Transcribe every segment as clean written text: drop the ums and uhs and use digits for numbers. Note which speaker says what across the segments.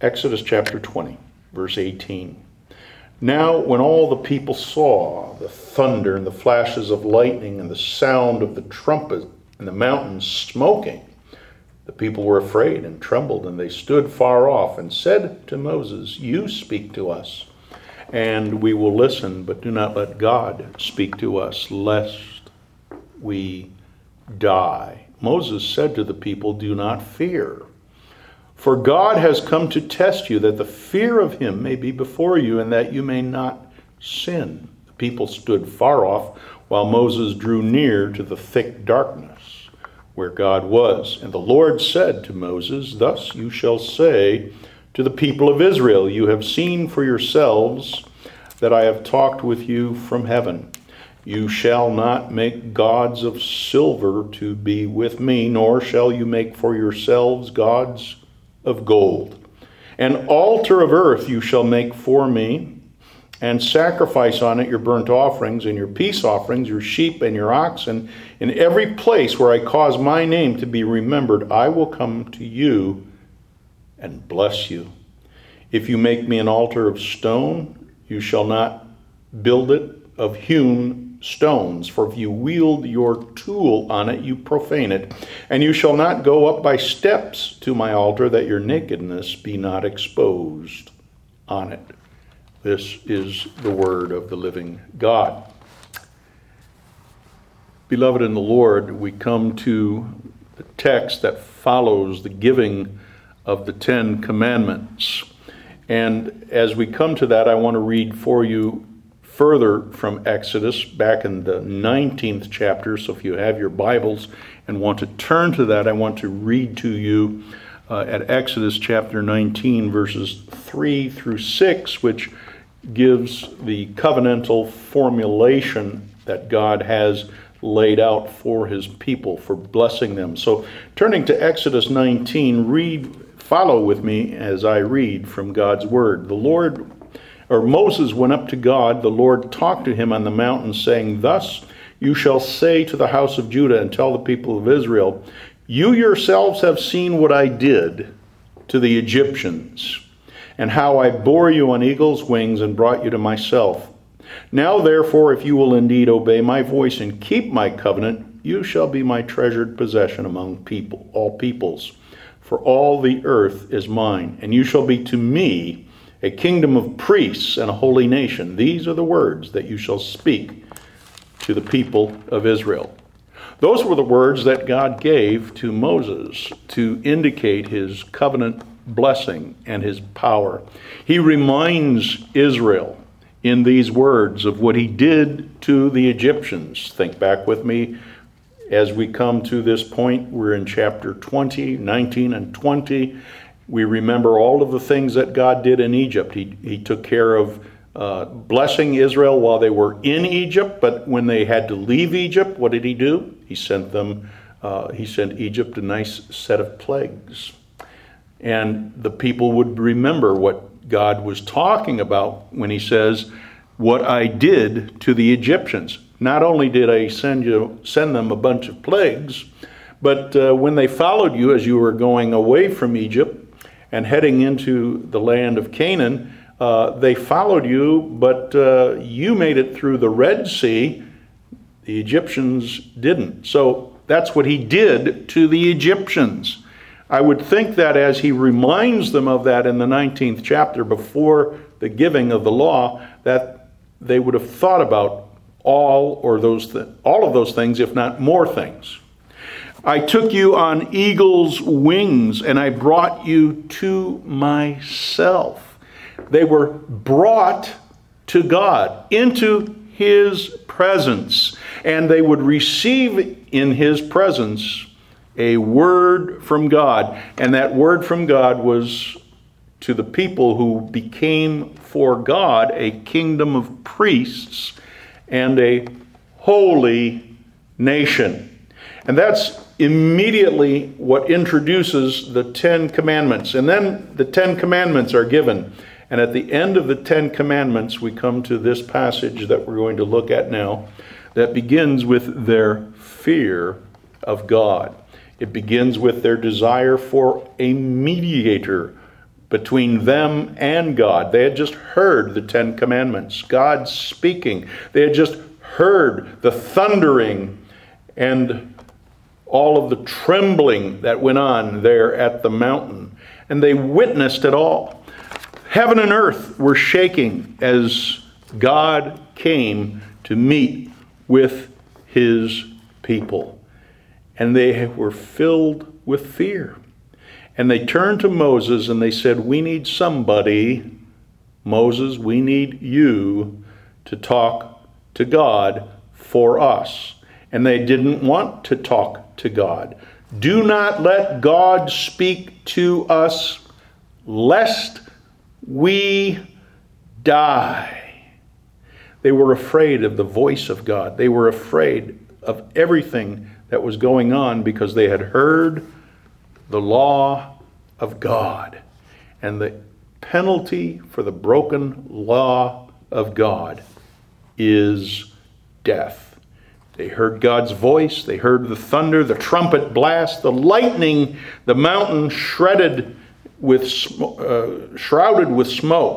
Speaker 1: Exodus chapter 20, verse 18. Now when all the people saw the thunder and the flashes of lightning and the sound of the trumpet and the mountains smoking, the people were afraid and trembled, and they stood far off and said to Moses, "You speak to us, and we will listen, but do not let God speak to us, lest we die." Moses said to the people, "Do not fear, for God has come to test you, that the fear of him may be before you, and that you may not sin." The people stood far off, while Moses drew near to the thick darkness where God was. And the Lord said to Moses, "Thus you shall say to the people of Israel, you have seen for yourselves that I have talked with you from heaven. You shall not make gods of silver to be with me, nor shall you make for yourselves gods of gold. An altar of earth you shall make for me, and sacrifice on it your burnt offerings and your peace offerings, your sheep and your oxen. In every place where I cause my name to be remembered, I will come to you and bless you. If you make me an altar of stone, you shall not build it of hewn stones, for if you wield your tool on it, you profane it. And you shall not go up by steps to my altar, that your nakedness be not exposed on it." This is the word of the living God. Beloved in the Lord, we come to the text that follows the giving of the Ten Commandments. And as we come to that, I want to read for you further from Exodus, back in the 19th chapter. So if you have your Bibles and want to turn to that, I want to read to you at Exodus chapter 19, verses 3 through 6, which gives the covenantal formulation that God has laid out for his people, for blessing them. So turning to Exodus 19, follow with me as I read from God's word. Moses went up to God. The Lord talked to him on the mountain, saying, "Thus you shall say to the house of Judah and tell the people of Israel, you yourselves have seen what I did to the Egyptians, and how I bore you on eagle's wings and brought you to myself. Now therefore, if you will indeed obey my voice and keep my covenant, you shall be my treasured possession among all peoples. For all the earth is mine, and you shall be to me a kingdom of priests and a holy nation. These are the words that you shall speak to the people of Israel." Those were the words that God gave to Moses to indicate his covenant blessing and his power. He reminds Israel in these words of what he did to the Egyptians. Think back with me as we come to this point. We're in chapter 20, 19 and 20. We remember all of the things that God did in Egypt. He took care of blessing Israel while they were in Egypt, but when they had to leave Egypt, what did he do? He sent Egypt a nice set of plagues. And the people would remember what God was talking about when he says, "What I did to the Egyptians." Not only did I send them a bunch of plagues, but when they followed you as you were going away from Egypt and heading into the land of Canaan, they followed you, but you made it through the Red Sea. The Egyptians didn't. So that's what he did to the Egyptians. I would think that as he reminds them of that in the 19th chapter before the giving of the law, that they would have thought about all of those things, if not more things. "I took you on eagle's wings, and I brought you to myself." They were brought to God, into his presence, and they would receive in his presence a word from God. And that word from God was to the people who became for God a kingdom of priests and a holy nation. And that's immediately what introduces the Ten Commandments. And then the Ten Commandments are given. And at the end of the Ten Commandments, we come to this passage that we're going to look at now, that begins with their fear of God. It begins with their desire for a mediator between them and God. They had just heard the Ten Commandments, God speaking. They had just heard the thundering and all of the trembling that went on there at the mountain. And they witnessed it all. Heaven and earth were shaking as God came to meet with his people. And they were filled with fear. And they turned to Moses and they said, we need somebody, Moses, we need you to talk to God for us. And they didn't want to talk to God. Do not let God speak to us lest we die. They were afraid of the voice of God. They were afraid of everything that was going on because they had heard the law of God. And the penalty for the broken law of God is death. They heard God's voice. They heard the thunder, the trumpet blast, the lightning, the mountain shrouded with smoke.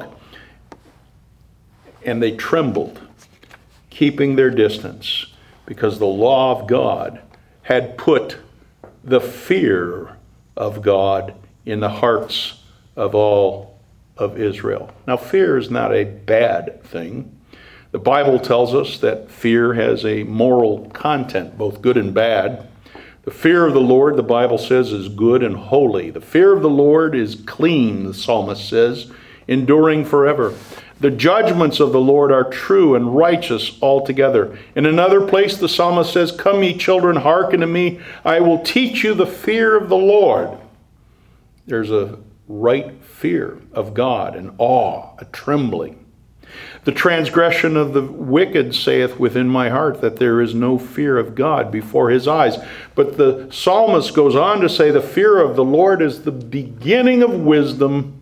Speaker 1: And they trembled, keeping their distance, because the law of God had put the fear of God in the hearts of all of Israel. Now, fear is not a bad thing. The Bible tells us that fear has a moral content, both good and bad. The fear of the Lord, the Bible says, is good and holy. The fear of the Lord is clean, the psalmist says, enduring forever. The judgments of the Lord are true and righteous altogether. In another place, the psalmist says, come ye children, hearken to me. I will teach you the fear of the Lord. There's a right fear of God, an awe, a trembling. The transgression of the wicked saith within my heart that there is no fear of God before his eyes. But the psalmist goes on to say the fear of the Lord is the beginning of wisdom.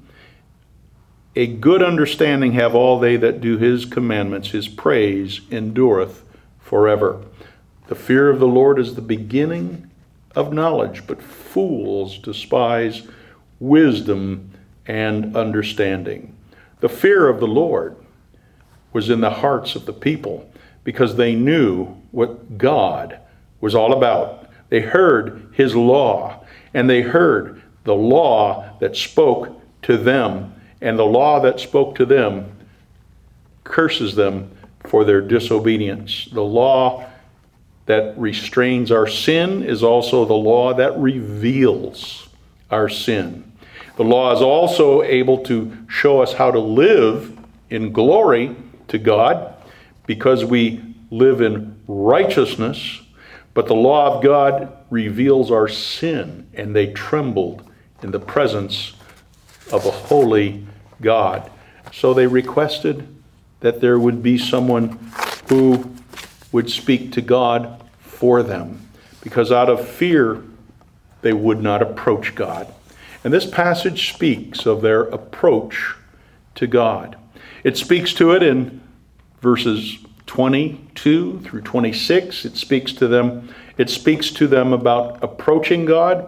Speaker 1: A good understanding have all they that do his commandments. His praise endureth forever. The fear of the Lord is the beginning of knowledge, but fools despise wisdom and understanding. The fear of the Lord was in the hearts of the people because they knew what God was all about. They heard his law, and they heard the law that spoke to them. And the law that spoke to them curses them for their disobedience. The law that restrains our sin is also the law that reveals our sin. The law is also able to show us how to live in glory to God because we live in righteousness. But the law of God reveals our sin, and they trembled in the presence of a holy God. So they requested that there would be someone who would speak to God for them, because out of fear they would not approach God. And this passage speaks of their approach to God. It speaks to it in verses 22 through 26. It speaks to them about approaching God,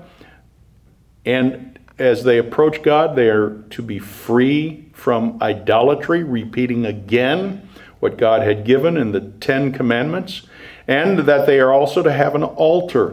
Speaker 1: and as they approach God, they are to be free from idolatry, repeating again what God had given in the Ten Commandments, and that they are also to have an altar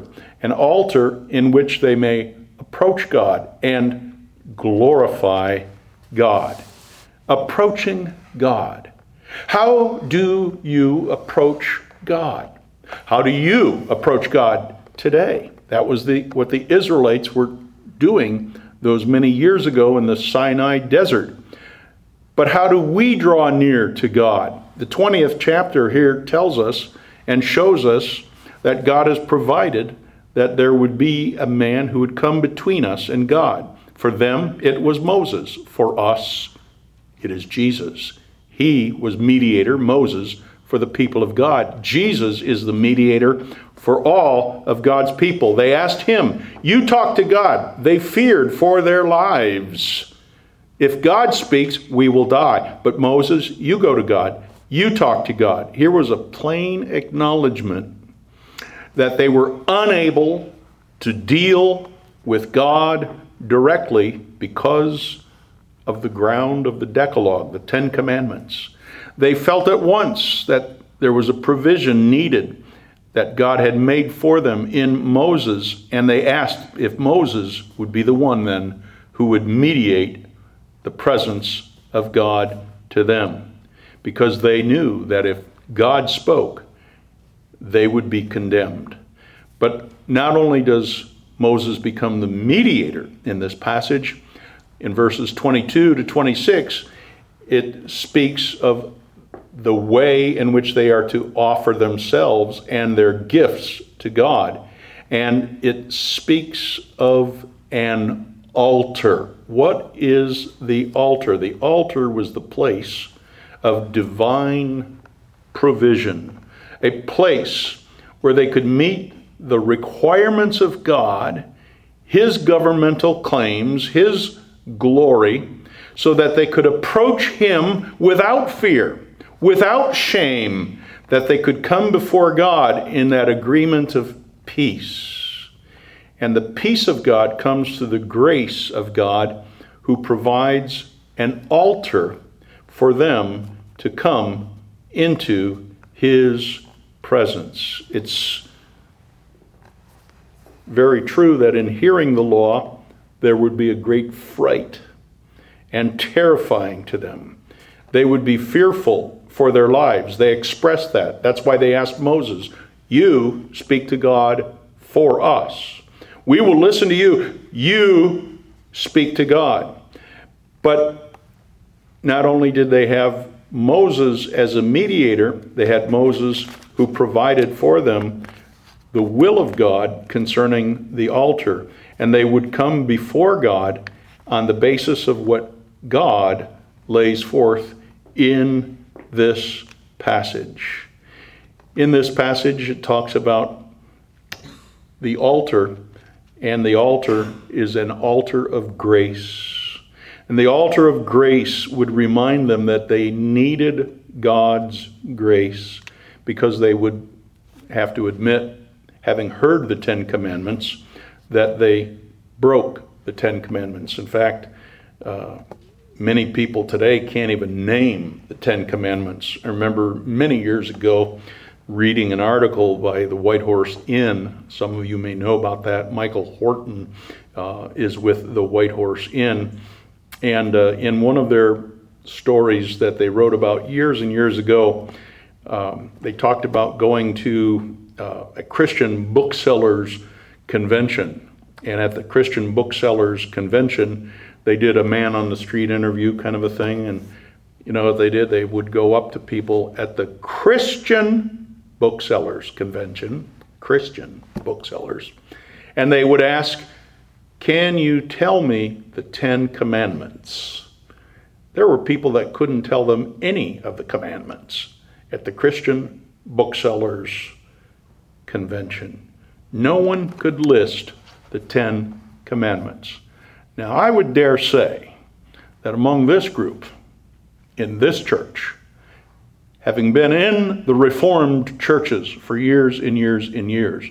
Speaker 1: in which they may approach God and glorify God. Approaching God. How do you approach God? How do you approach God today? That was what the Israelites were doing those many years ago in the Sinai desert. But how do we draw near to God? The 20th chapter here tells us and shows us that God has provided that there would be a man who would come between us and God. For them, it was Moses. For us, it is Jesus. He was mediator, Moses, for the people of God. Jesus is the mediator for all of God's people. They asked him, you talk to God. They feared for their lives. If God speaks, we will die. But Moses, you go to God. You talk to God. Here was a plain acknowledgement that they were unable to deal with God directly because of the ground of the Decalogue, the Ten Commandments. They felt at once that there was a provision needed that God had made for them in Moses, and they asked if Moses would be the one then who would mediate the presence of God to them, because they knew that if God spoke, they would be condemned. But not only does Moses become the mediator in this passage, in verses 22 to 26, it speaks of the way in which they are to offer themselves and their gifts to God. And it speaks of an altar. What is the altar? The altar was the place of divine provision, a place where they could meet the requirements of God, His governmental claims, His glory, so that they could approach Him without fear, without shame, that they could come before God in that agreement of peace. And the peace of God comes through the grace of God, who provides an altar for them to come into His presence. It's very true that in hearing the law, there would be a great fright and terrifying to them. They would be fearful for their lives. They expressed that. That's why they asked Moses, "You speak to God for us. We will listen to you. You speak to God." But not only did they have Moses as a mediator, they had Moses who provided for them the will of God concerning the altar. And they would come before God on the basis of what God lays forth in this passage. In this passage, it talks about the altar, and the altar is an altar of grace. And the altar of grace would remind them that they needed God's grace, because they would have to admit, having heard the Ten Commandments, that they broke the Ten Commandments. In fact, many people today can't even name the Ten Commandments. I remember many years ago reading an article by the White Horse Inn. Some of you may know about that. Michael Horton is with the White Horse Inn. And in one of their stories that they wrote about years and years ago, they talked about going to a Christian booksellers convention. And at the Christian booksellers convention, they did a man on the street interview kind of a thing. And you know what they did? They would go up to people at the Christian booksellers convention, Christian booksellers, and they would ask, "Can you tell me the Ten Commandments?" There were people that couldn't tell them any of the commandments at the Christian booksellers convention. No one could list the Ten Commandments. Now, I would dare say that among this group, in this church, having been in the Reformed churches for years and years and years,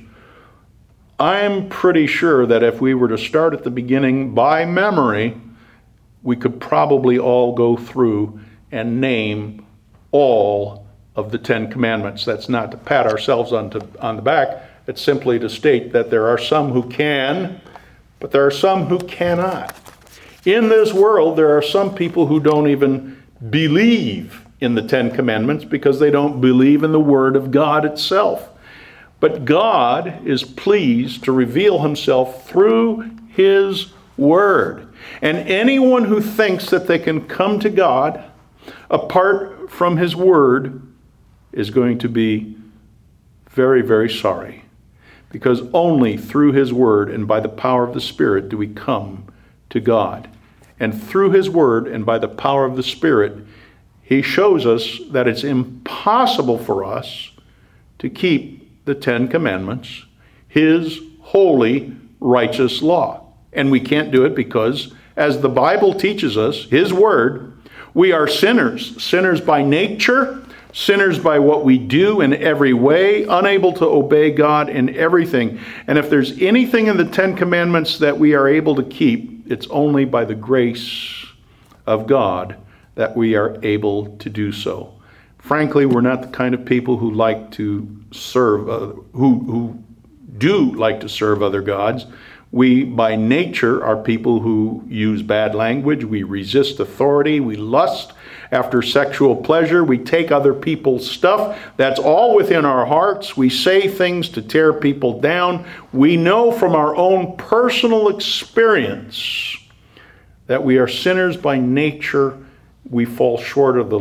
Speaker 1: I'm pretty sure that if we were to start at the beginning by memory, we could probably all go through and name all of the Ten Commandments. That's not to pat ourselves on the back. It's simply to state that there are some who can, but there are some who cannot. In this world, there are some people who don't even believe in the Ten Commandments because they don't believe in the Word of God itself. But God is pleased to reveal Himself through His Word. And anyone who thinks that they can come to God apart from His Word is going to be very, very sorry. Because only through His Word and by the power of the Spirit do we come to God. And through His Word and by the power of the Spirit, He shows us that it's impossible for us to keep the Ten Commandments, His holy, righteous law. And we can't do it because, as the Bible teaches us, His Word, we are sinners. Sinners by nature, sinners by what we do in every way, unable to obey God in everything. And if there's anything in the Ten Commandments that we are able to keep, it's only by the grace of God that we are able to do so. Frankly, we're not the kind of people who like to serve, who do like to serve other gods. We, by nature, are people who use bad language. We resist authority. We lust after sexual pleasure. We take other people's stuff. That's all within our hearts. We say things to tear people down. We know from our own personal experience that we are sinners by nature. We fall short of the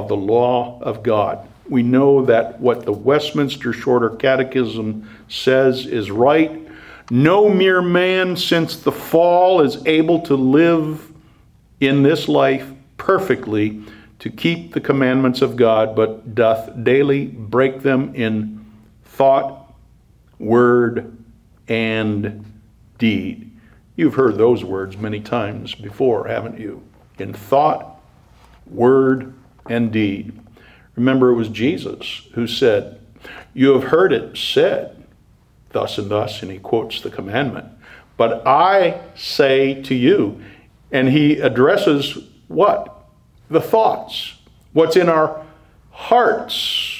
Speaker 1: law of God. We know that what the Westminster Shorter Catechism says is right. No mere man since the fall is able to live in this life perfectly to keep the commandments of God, but doth daily break them in thought, word, and deed. You've heard those words many times before, haven't you? In thought, word, and deed. Remember, it was Jesus who said, "You have heard it said, thus and thus," and he quotes the commandment. "But I say to you," and he addresses what? The thoughts. What's in our hearts.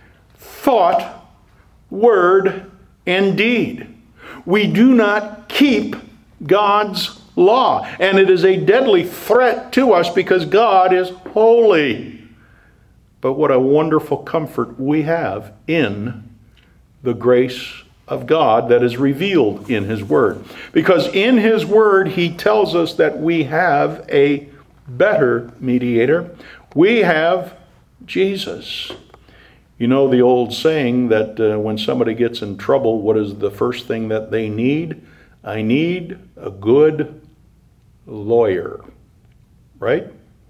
Speaker 1: Thought, word, and deed. We do not keep God's law, and it is a deadly threat to us because God is holy. But what a wonderful comfort we have in the grace of God that is revealed in His Word. Because in His Word, He tells us that we have a better mediator. We have Jesus. You know the old saying that when somebody gets in trouble, what is the first thing that they need? I need a good lawyer. Right?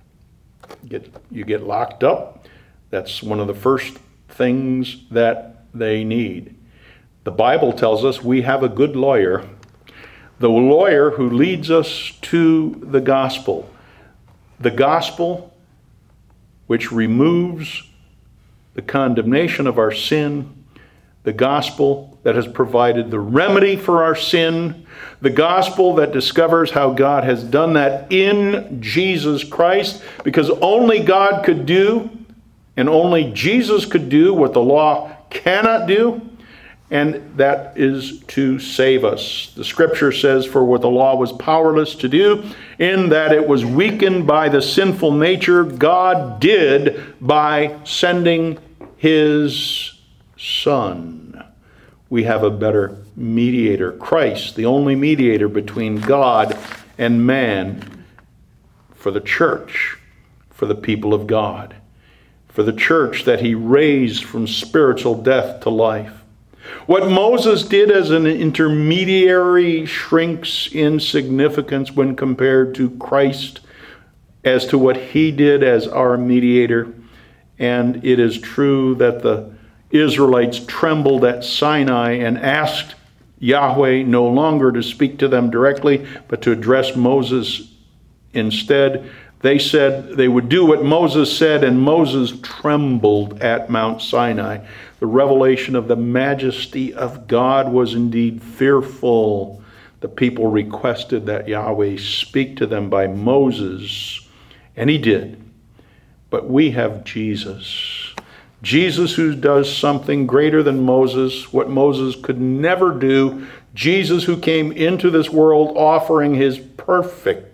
Speaker 1: You get locked up. That's one of the first things that they need. The Bible tells us we have a good lawyer. The lawyer who leads us to the gospel. The gospel which removes the condemnation of our sin. The gospel that has provided the remedy for our sin. The gospel that discovers how God has done that in Jesus Christ. Because only God could do, and only Jesus could do what the law cannot do. And that is to save us. The scripture says, "For what the law was powerless to do, in that it was weakened by the sinful nature, God did by sending His Son." We have a better mediator, Christ, the only mediator between God and man, for the church, for the people of God, for the church that He raised from spiritual death to life. What Moses did as an intermediary shrinks in significance when compared to Christ as to what He did as our mediator. And it is true that the Israelites trembled at Sinai and asked Yahweh no longer to speak to them directly, but to address Moses instead. They said they would do what Moses said, and Moses trembled at Mount Sinai. The revelation of the majesty of God was indeed fearful. The people requested that Yahweh speak to them by Moses, and He did. But we have Jesus. Jesus who does something greater than Moses, what Moses could never do. Jesus who came into this world offering His perfect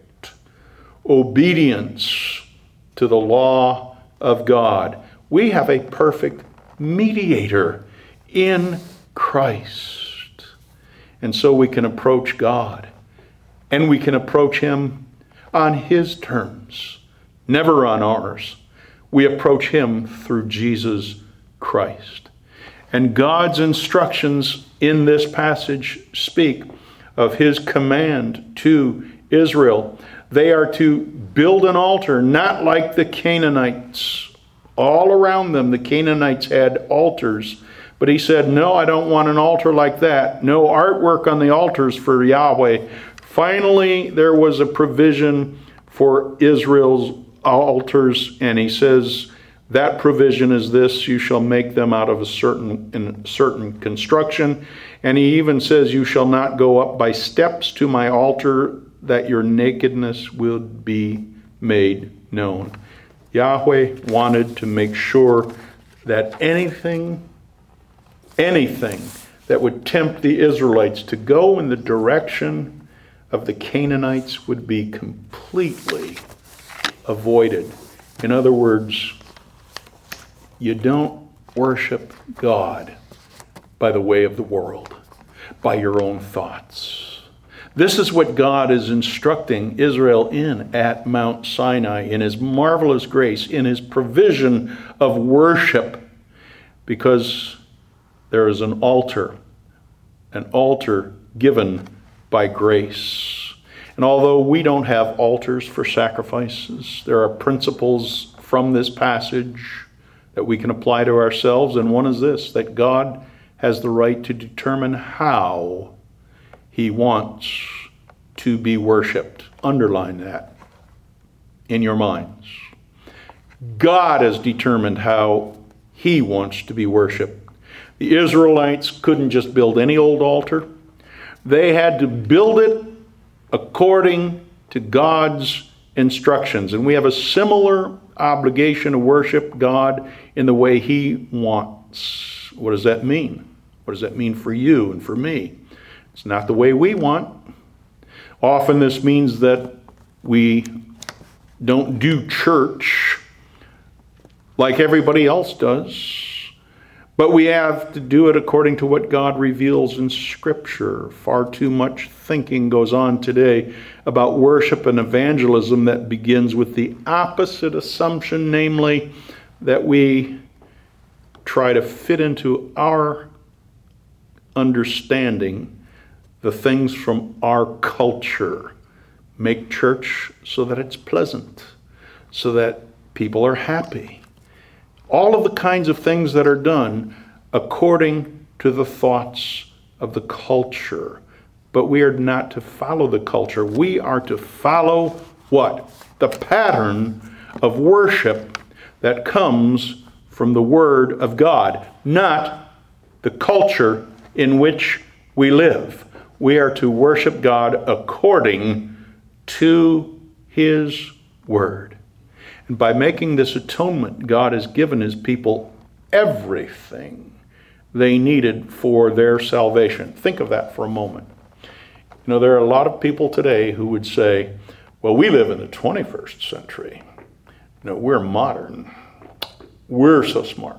Speaker 1: obedience to the law of God. We have a perfect mediator in Christ. And so we can approach God, and we can approach Him on His terms, never on ours. We approach Him through Jesus Christ. And God's instructions in this passage speak of His command to Israel. They are to build an altar, not like the Canaanites. All around them, the Canaanites had altars. But He said, no, I don't want an altar like that. No artwork on the altars for Yahweh. Finally, there was a provision for Israel's altars, and He says, that provision is this: you shall make them out of a certain construction. And He even says, you shall not go up by steps to my altar, that your nakedness will be made known. Yahweh wanted to make sure that anything that would tempt the Israelites to go in the direction of the Canaanites would be completely avoided. In other words, you don't worship God by the way of the world, by your own thoughts. This is what God is instructing Israel in at Mount Sinai, in his marvelous grace, in his provision of worship, because there is an altar given by grace. And although we don't have altars for sacrifices, there are principles from this passage that we can apply to ourselves, and one is this, that God has the right to determine how he wants to be worshiped. Underline that in your minds. God has determined how he wants to be worshiped. The Israelites couldn't just build any old altar. They had to build it according to God's instructions. And we have a similar obligation to worship God in the way he wants. What does that mean? What does that mean for you and for me? It's not the way we want. Often this means that we don't do church like everybody else does, but we have to do it according to what God reveals in Scripture. Far too much thinking goes on today about worship and evangelism that begins with the opposite assumption, namely that we try to fit into our understanding the things from our culture. Make church so that it's pleasant, so that people are happy. All of the kinds of things that are done according to the thoughts of the culture. But we are not to follow the culture. We are to follow what? The pattern of worship that comes from the Word of God, not the culture in which we live. We are to worship God according to his Word. And by making this atonement, God has given his people everything they needed for their salvation. Think of that for a moment. You know, there are a lot of people today who would say, well, we live in the 21st century. You know, we're modern. We're so smart.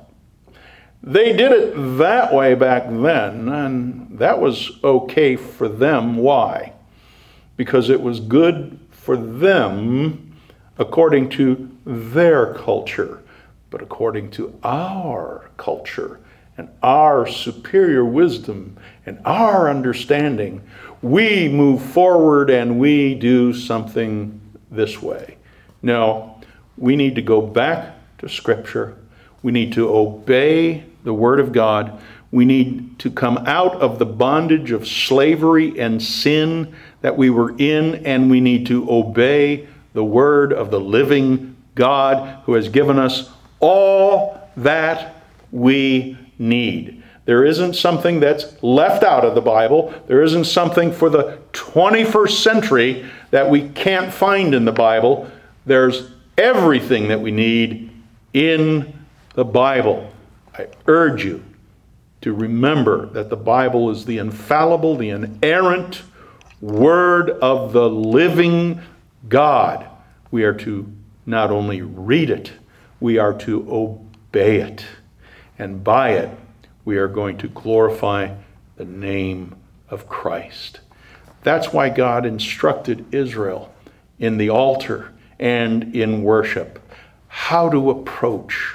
Speaker 1: They did it that way back then, and that was okay for them. Why? Because it was good for them according to their culture. But according to our culture and our superior wisdom and our understanding, we move forward and we do something this way. No, we need to go back to Scripture. We need to obey the Word of God. We need to come out of the bondage of slavery and sin that we were in, and we need to obey the Word of the living God who has given us all that we need. There isn't something that's left out of the Bible. There isn't something for the 21st century that we can't find in the Bible. There's everything that we need in the Bible. I urge you to remember that the Bible is the infallible, the inerrant Word of the living God. We are to not only read it, we are to obey it. And by it, we are going to glorify the name of Christ. That's why God instructed Israel in the altar and in worship how to approach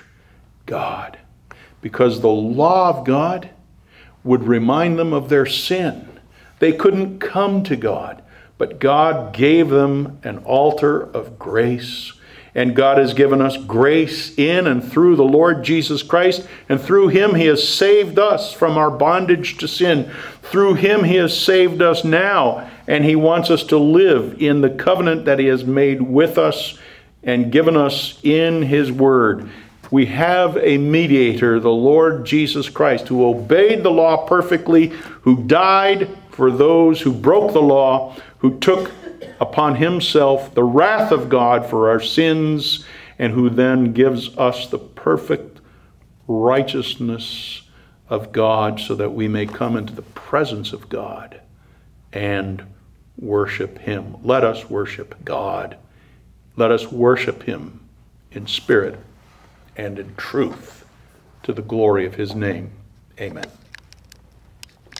Speaker 1: God. Because the law of God would remind them of their sin. They couldn't come to God, but God gave them an altar of grace. And God has given us grace in and through the Lord Jesus Christ. And through him he has saved us from our bondage to sin. Through him he has saved us now. And he wants us to live in the covenant that he has made with us and given us in his word. We have a mediator, the Lord Jesus Christ, who obeyed the law perfectly, who died for those who broke the law, who took upon himself the wrath of God for our sins, and who then gives us the perfect righteousness of God so that we may come into the presence of God and worship him. Let us worship God. Let us worship him in spirit and in truth to the glory of his name. Amen.